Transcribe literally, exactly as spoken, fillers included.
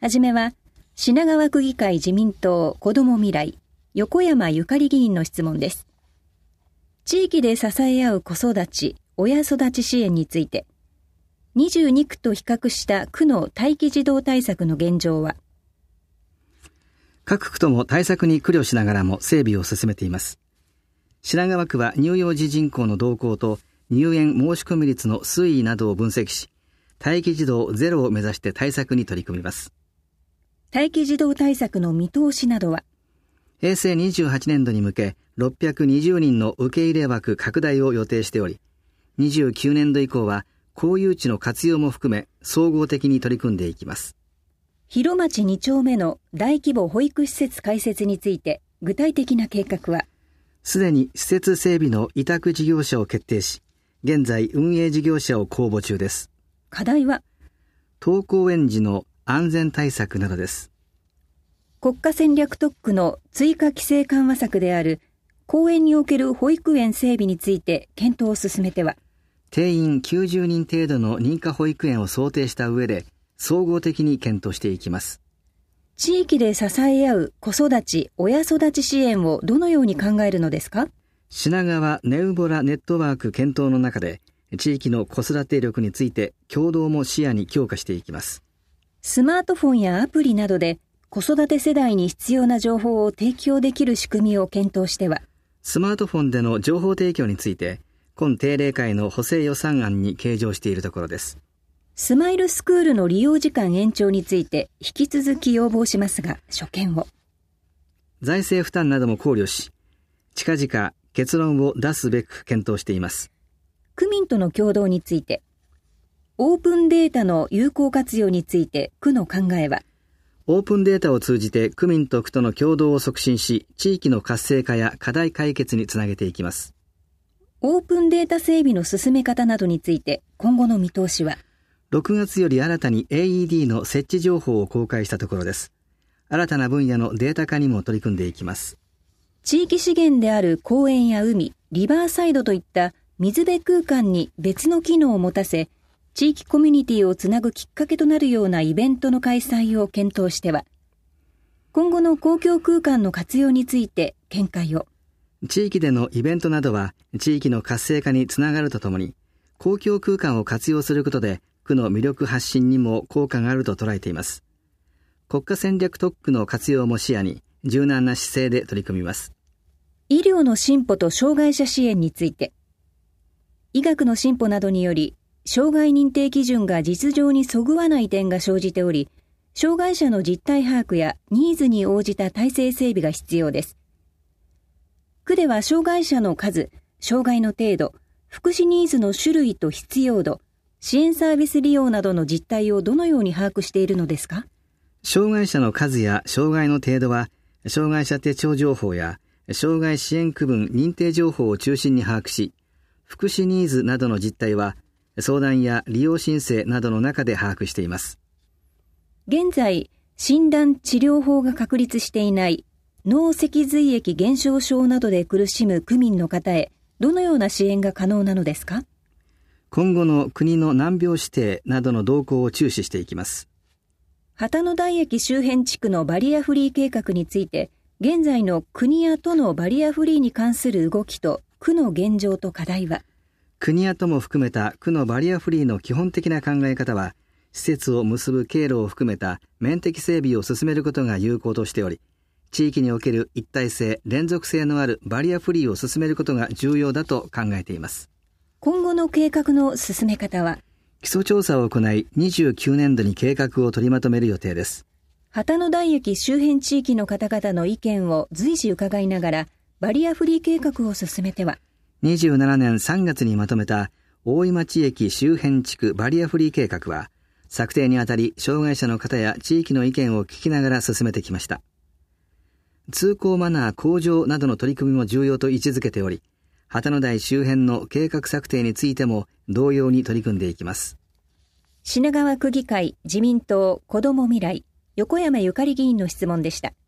はじめは、品川区議会自民党子ども未来、横山ゆかり議員の質問です。地域で支え合う子育ち、親育ち支援について、にじゅうにくと比較した区の待機児童対策の現状は。 各区とも対策に苦慮しながらも整備を進めています。品川区は乳幼児人口の動向と入園申し込み率の推移などを分析し、待機児童ゼロを目指して対策に取り組みます。 待機児童対策の見通しなどは。 へいせいにじゅうはちねんどに向けろっぴゃくにじゅうにんの受け入れ枠拡大を予定しており、にじゅうきゅうねんど以降は公有地の活用も含め総合的に取り組んでいきます。 広町に丁目の大規模保育施設開設について具体的な計画は。 すでに施設整備の委託事業者を決定し、現在運営事業者を公募中です。 課題は登校園児の安全対策などです。 国家戦略特区の追加規制緩和策である公園における保育園整備について検討を進めては。 定員きゅうじゅうにん程度の認可保育園を想定した上で総合的に検討していきます。 地域で支え合う子育ち、親育ち支援をどのように考えるのですか？ 品川ネウボラネットワーク検討の中で、地域の子育て力について共同も視野に強化していきます。 スマートフォンやアプリなどで子育て世代に必要な情報を提供できる仕組みを検討しては。 スマートフォンでの情報提供について、今定例会の補正予算案に計上しているところです。 スマイルスクールの利用時間延長について引き続き要望しますが、所見を。 財政負担なども考慮し、近々結論を出すべく検討しています。 区民との協働について、オープンデータの有効活用について区の考えは。 オープンデータを通じて区民と区との協働を促進し、地域の活性化や課題解決につなげていきます。 オープンデータ整備の進め方などについて今後の見通しは。 ろくがつより新たに エーイーディー の設置情報を公開したところです。新たな分野のデータ化にも取り組んでいきます。 地域資源である公園や海、リバーサイドといった水辺空間に別の機能を持たせ、地域コミュニティをつなぐきっかけとなるようなイベントの開催を検討しては、今後の公共空間の活用について見解を。 地域でのイベントなどは地域の活性化につながるとともに、公共空間を活用することで区の魅力発信にも効果があると捉えています。国家戦略特区の活用も視野に柔軟な姿勢で取り組みます。 医療の進歩と障害者支援について、医学の進歩などにより障害認定基準が実情にそぐわない点が生じており、障害者の実態把握やニーズに応じた体制整備が必要です。区では障害者の数、障害の程度、福祉ニーズの種類と必要度、支援サービス利用などの実態をどのように把握しているのですか？ 障害者の数や障害の程度は、障害者手帳情報や障害支援区分認定情報を中心に把握し、福祉ニーズなどの実態は相談や利用申請などの中で把握しています。 現在、診断治療法が確立していない脳脊髄液減少症などで苦しむ区民の方へどのような支援が可能なのですか？ 今後の国の難病指定などの動向を注視していきます。 旗の台駅周辺地区のバリアフリー計画について、現在の国や都のバリアフリーに関する動きと区の現状と課題は。 国や都も含めた区のバリアフリーの基本的な考え方は、施設を結ぶ経路を含めた面的整備を進めることが有効としており、地域における一体性、連続性のあるバリアフリーを進めることが重要だと考えています。 今後の計画の進め方は。 基礎調査を行い、にじゅうきゅうねんどに計画を取りまとめる予定です。 旗の台駅周辺地域の方々の意見を随時伺いながら、バリアフリー計画を進めては。 にじゅうななねんさんがつにまとめた大井町駅周辺地区バリアフリー計画は、策定にあたり障害者の方や地域の意見を聞きながら進めてきました。通行マナー向上などの取り組みも重要と位置づけており、旗の台周辺の計画策定についても同様に取り組んでいきます。 品川区議会自民党子ども未来横山ゆかり議員の質問でした。